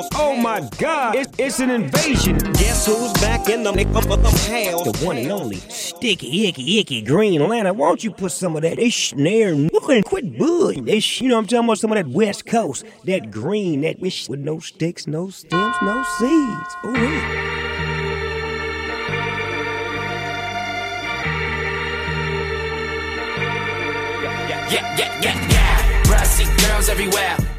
house. Oh my God, it's an invasion. Guess who's back in the house? The one and only Sticky Icky Green Lantern. Why don't you put some of that snare and quit bullying? You know what I'm talking about? Some of that West Coast, that green, that with no sticks, no stems, no seeds. Ooh, Yeah. Brassy girls everywhere.